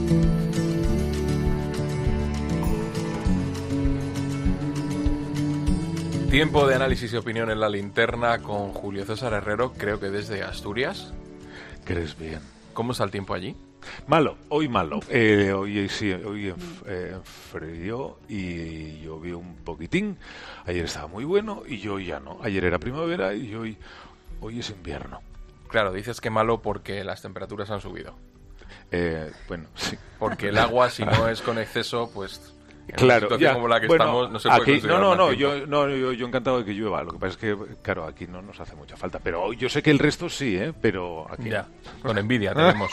Tiempo de análisis y opinión en la linterna con Julio César Herrero, creo que desde Asturias. ¿Crees bien? ¿Cómo está el tiempo allí? Malo, hoy malo. Hoy frío y llovió un poquitín. Ayer estaba muy bueno y hoy ya no. Ayer era primavera y hoy es invierno. Claro, dices que malo porque las temperaturas han subido. Bueno, sí. Porque el agua, si no es con exceso, pues... Claro, ya, como la que bueno, estamos, no se puede aquí, yo encantado de que llueva. Lo que pasa es que, claro, aquí no nos hace mucha falta. Pero yo sé que el resto sí, pero aquí ya, con envidia tenemos.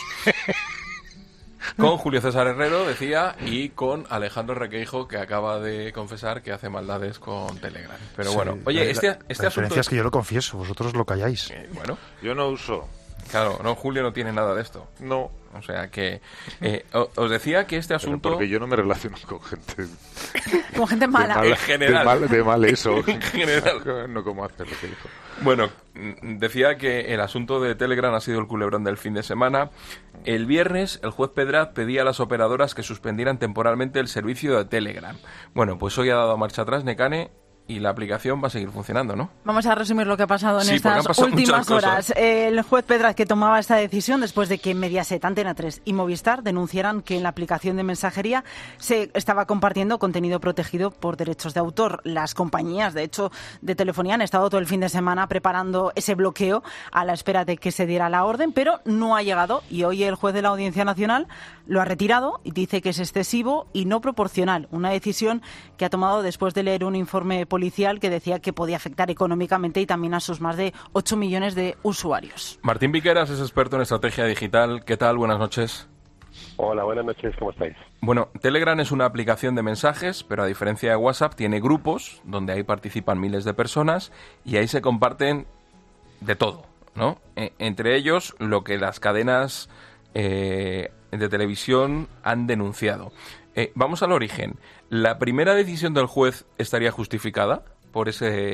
Con Julio César Herrero, decía, y con Alejandro Requeijo, que acaba de confesar que hace maldades con Telegram. Pero sí, bueno, oye, este la diferencia es que yo lo confieso, vosotros lo calláis. Bueno, yo no uso. Claro, no, Julio no tiene nada de esto. No. O sea que os decía que este asunto... Pero porque yo no me relaciono con gente... Con gente mala. En general. De mal eso. En general. No como hacer lo que dijo. Bueno, decía que el asunto de Telegram ha sido el culebrón del fin de semana. El viernes, el juez Pedraz pedía a las operadoras que suspendieran temporalmente el servicio de Telegram. Bueno, pues hoy ha dado marcha atrás Nekane y la aplicación va a seguir funcionando, ¿no? Vamos a resumir lo que ha pasado en estas últimas horas. El juez Pedraz, que tomaba esta decisión después de que Mediaset, Antena 3 y Movistar denunciaran que en la aplicación de mensajería se estaba compartiendo contenido protegido por derechos de autor. Las compañías, de hecho, de telefonía han estado todo el fin de semana preparando ese bloqueo a la espera de que se diera la orden, pero no ha llegado y hoy el juez de la Audiencia Nacional lo ha retirado y dice que es excesivo y no proporcional. Una decisión que ha tomado después de leer un informe policial que decía que podía afectar económicamente y también a sus más de 8 millones de usuarios. Martín Viqueras es experto en estrategia digital. ¿Qué tal? Buenas noches. Hola, buenas noches. ¿Cómo estáis? Bueno, Telegram es una aplicación de mensajes, pero a diferencia de WhatsApp tiene grupos donde ahí participan miles de personas y ahí se comparten de todo, ¿no? Entre ellos lo que las cadenas de televisión han denunciado. Vamos al origen. ¿La primera decisión del juez estaría justificada por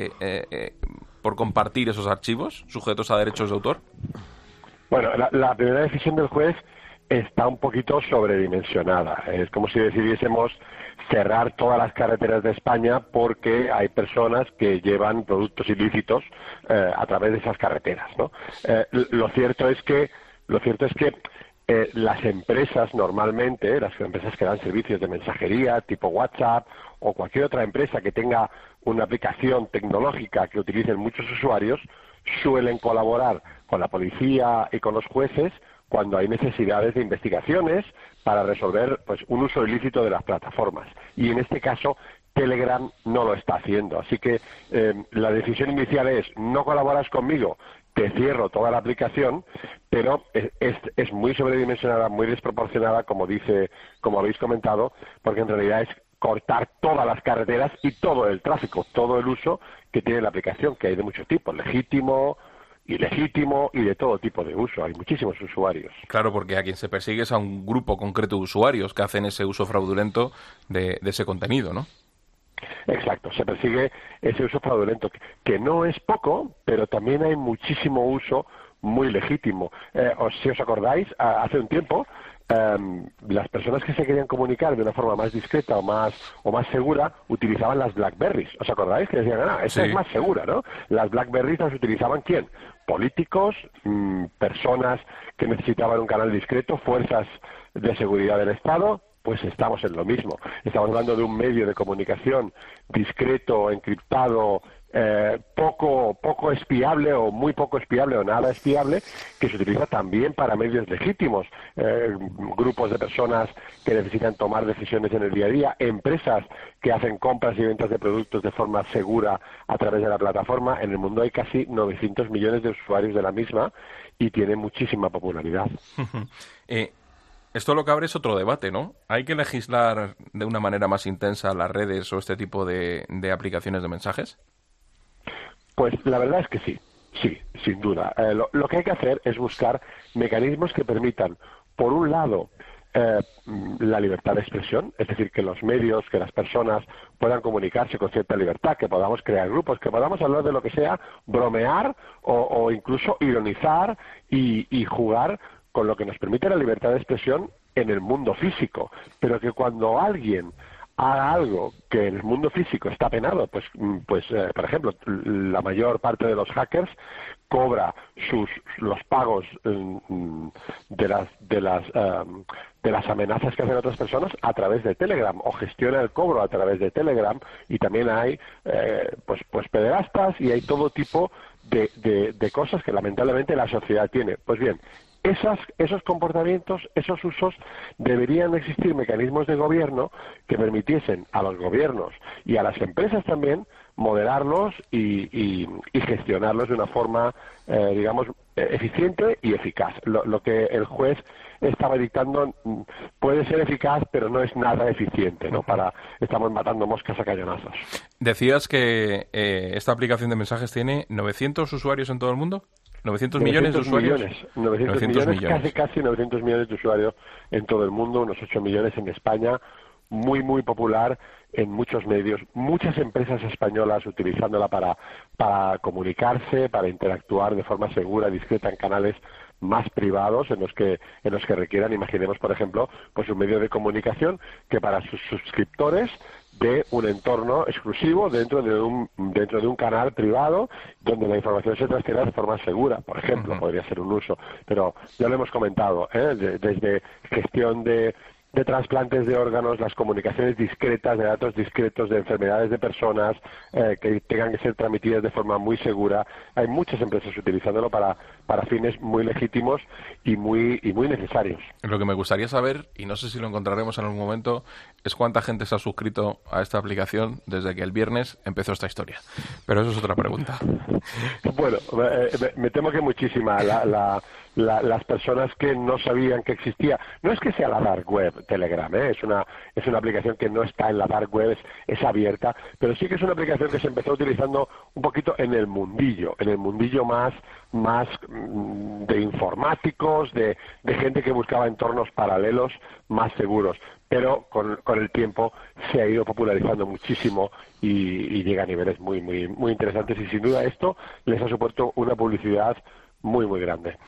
por compartir esos archivos sujetos a derechos de autor? Bueno, la primera decisión del juez está un poquito sobredimensionada. Es como si decidiésemos cerrar todas las carreteras de España porque hay personas que llevan productos ilícitos a través de esas carreteras, ¿no? Lo cierto es que las empresas normalmente, las empresas que dan servicios de mensajería tipo WhatsApp o cualquier otra empresa que tenga una aplicación tecnológica que utilicen muchos usuarios, suelen colaborar con la policía y con los jueces cuando hay necesidades de investigaciones para resolver pues un uso ilícito de las plataformas. Y en este caso Telegram no lo está haciendo. Así que la decisión inicial es: no colaboras conmigo, te cierro toda la aplicación, pero es muy sobredimensionada, muy desproporcionada, como habéis comentado, porque en realidad es cortar todas las carreteras y todo el tráfico, todo el uso que tiene la aplicación, que hay de muchos tipos, legítimo, ilegítimo y de todo tipo de uso. Hay muchísimos usuarios. Claro, porque a quien se persigue es a un grupo concreto de usuarios que hacen ese uso fraudulento de ese contenido, ¿no? Exacto, se persigue ese uso fraudulento, que no es poco, pero también hay muchísimo uso muy legítimo. Si os acordáis, hace un tiempo, las personas que se querían comunicar de una forma más discreta o más segura utilizaban las Blackberries. ¿Os acordáis? Que decían, esta es más segura, ¿no? Las Blackberries las utilizaban ¿quién? Políticos, personas que necesitaban un canal discreto, fuerzas de seguridad del Estado. Pues estamos en lo mismo. Estamos hablando de un medio de comunicación discreto, encriptado, poco espiable o muy poco espiable o nada espiable, que se utiliza también para medios legítimos, grupos de personas que necesitan tomar decisiones en el día a día, empresas que hacen compras y ventas de productos de forma segura a través de la plataforma. En el mundo hay casi 900 millones de usuarios de la misma y tiene muchísima popularidad. Esto lo que abre es otro debate, ¿no? ¿Hay que legislar de una manera más intensa las redes o este tipo de aplicaciones de mensajes? Pues la verdad es que sí, sin duda. Lo que hay que hacer es buscar mecanismos que permitan, por un lado, la libertad de expresión, es decir, que los medios, que las personas puedan comunicarse con cierta libertad, que podamos crear grupos, que podamos hablar de lo que sea, bromear o incluso ironizar y jugar con lo que nos permite la libertad de expresión en el mundo físico, pero que cuando alguien haga algo que en el mundo físico está penado, pues por ejemplo, la mayor parte de los hackers cobra los pagos de las amenazas que hacen otras personas a través de Telegram, o gestiona el cobro a través de Telegram, y también hay pues pederastas, y hay todo tipo de cosas que lamentablemente la sociedad tiene. Pues bien, esos comportamientos, esos usos, deberían existir mecanismos de gobierno que permitiesen a los gobiernos y a las empresas también moderarlos y gestionarlos de una forma, digamos, eficiente y eficaz. Lo que el juez estaba dictando puede ser eficaz, pero no es nada eficiente, ¿no? Estamos matando moscas a cañonazos. Decías que esta aplicación de mensajes tiene 900 usuarios en todo el mundo. ¿900 millones de usuarios? 900 millones, casi 900 millones de usuarios en todo el mundo, unos 8 millones en España, muy, muy popular en muchos medios, muchas empresas españolas utilizándola para comunicarse, para interactuar de forma segura, discreta en canales más privados en los que requieran. Imaginemos, por ejemplo, pues un medio de comunicación que para sus suscriptores de un entorno exclusivo dentro de un canal privado donde la información se transfiere de forma segura, por ejemplo. Podría ser un uso, pero ya lo hemos comentado, desde gestión de trasplantes de órganos, las comunicaciones discretas, de datos discretos, de enfermedades de personas que tengan que ser transmitidas de forma muy segura. Hay muchas empresas utilizándolo para fines muy legítimos y muy necesarios. Lo que me gustaría saber, y no sé si lo encontraremos en algún momento, es cuánta gente se ha suscrito a esta aplicación desde que el viernes empezó esta historia. Pero eso es otra pregunta. Bueno, me temo que muchísima. Las personas que no sabían que existía. No es que sea la dark web Telegram, es una aplicación que no está en la dark web, es abierta, pero sí que es una aplicación que se empezó utilizando un poquito en el mundillo más de informáticos, de gente que buscaba entornos paralelos más seguros, pero con el tiempo se ha ido popularizando muchísimo y llega a niveles muy, muy, muy interesantes, y sin duda esto les ha supuesto una publicidad muy, muy grande.